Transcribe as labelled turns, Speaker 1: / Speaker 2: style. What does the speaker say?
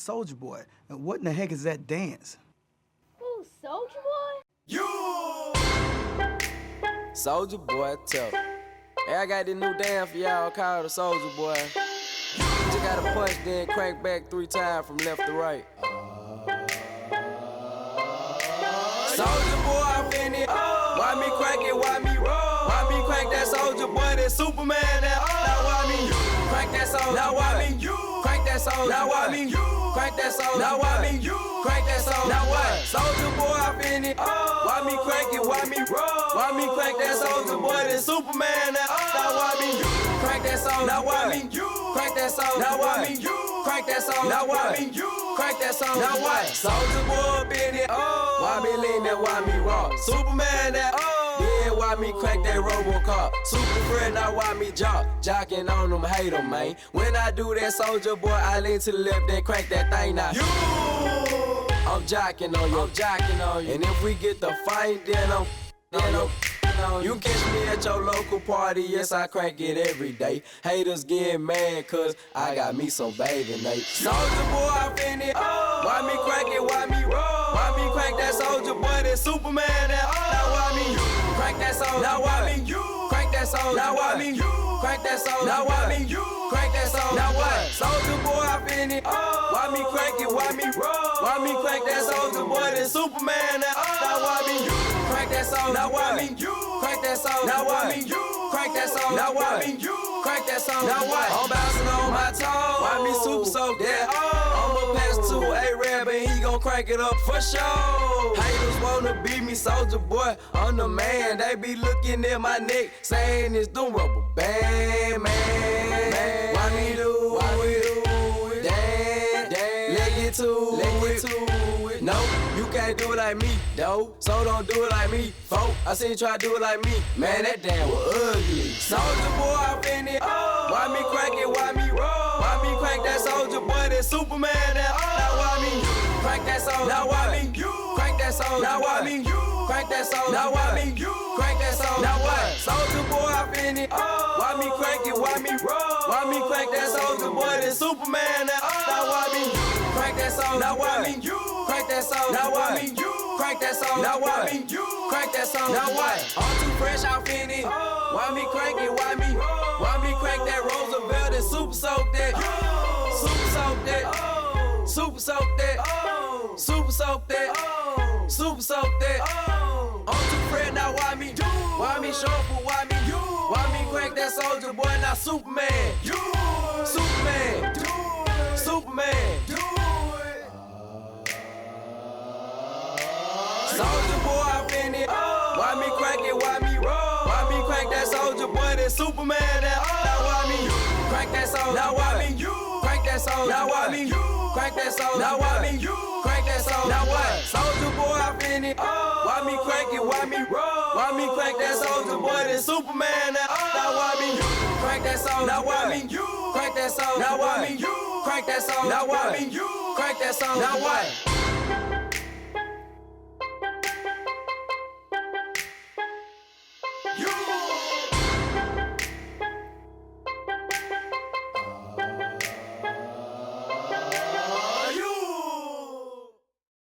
Speaker 1: Soulja Boy. And what in the heck is that dance?
Speaker 2: Who, Soulja Boy?
Speaker 3: You! Soulja Boy, tough. Hey, I got this new dance for y'all called the Soulja Boy. You just gotta punch, then crank back 3 times from left to right. Soulja Boy, I'm in it. Why me crank it? Why me roll? Why me crank that Soulja Boy? That Superman, that now why me crank that Soulja? Now why me crank that Soulja? Now why me crank that Soulja? Now why me crank that Soulja? Now what? Soulja Boy, I'm in it. Why me crank it? Why me roll? Why me crank that Soulja Boy? That Superman, that now why me crank that Soulja? Now why me crank that Soulja? Now why me crank that Soulja? Now why me crank that Soulja? Now what? Soulja Boy, in it. Why me lean that? Why me rock? Superman, that yeah, why me crank that RoboCop? Super friend, now why me jocking on them, hate them, man. When I do that Soulja Boy, I lean to the left, then crank that thing now. I'm jocking on you, I'm jocking on you. And if we get the fight, then I'm you catch me at your local party, yes, I crank it every day. Haters getting mad, cause I got me some bathing Nate. Soulja Boy, I'm in it. Why me crank it? Why me roll? Why me crank that Soulja Boy? That Superman, that now why me crank that Soulja? Now why me crank that Soulja? Now why me crank that Soulja? Now why me crank that Soulja? Now what? Soulja Boy, I'm in it. Why me crank it? Why me roll? Why me crank that Soulja Boy? That Superman, that now why me crank that Soulja? Now why me crank that Soulja? Now why me crank that Soulja? Now why me crank that Soulja? Now what? I'm bouncing on my toes. Why me super soak that? I'ma pass to A-Rab and he gon' crank it up for sure. Haters wanna beat me, Soulja Boy, I'm the man. They be looking at my neck, saying it's the rubber band, man. Why me do it? Damn, let get to it. No, you can't do it like me, though. So don't do it like me, folk. I seen you try to do it like me. Man, that damn was ugly. Soulja Boy, I'm in it. Why me crank it? Why me roll? Why me crank that Soulja Boy? That Superman, that now why me crank that Soulja? Now why me crank that Soulja? Now why me crank that Soulja? Now why me crank that Soulja? Now what? Soulja Boy, I'm in it. Why me crank it? Why me roll? Why me crank that Soulja Boy? That Superman, that now why me crank that Soulja? Now why me crank that Soulja? Now why me crank that Soulja? Now why me crank that Soulja? Now what? I'm too fresh, I'm in it. Why me crank it? Why me crank that Roosevelt and super soak that? Super soak that. Super soak that. Super soak that. Super soak that. I'm too fresh now. Why me shuffle? Why me crank that Soulja Boy? Now Superman. Superman. Superman. Soulja Boy, I'm in it. Why me crank it? Why me roll? Why me crank that Soulja Boy? That Superman, that now why me crank that Soulja? Now why me crank that Soulja? Now why me crank that Soulja? Now why me crank that Soulja? Now what? Soulja Boy, I'm in it. Why me crank it? Why me roll? Why me crank that Soulja Boy? That Superman, that now why me crank that Soulja? Now why me crank that Soulja? Now why me crank that Soulja? Now why me crank that Soulja? Now what?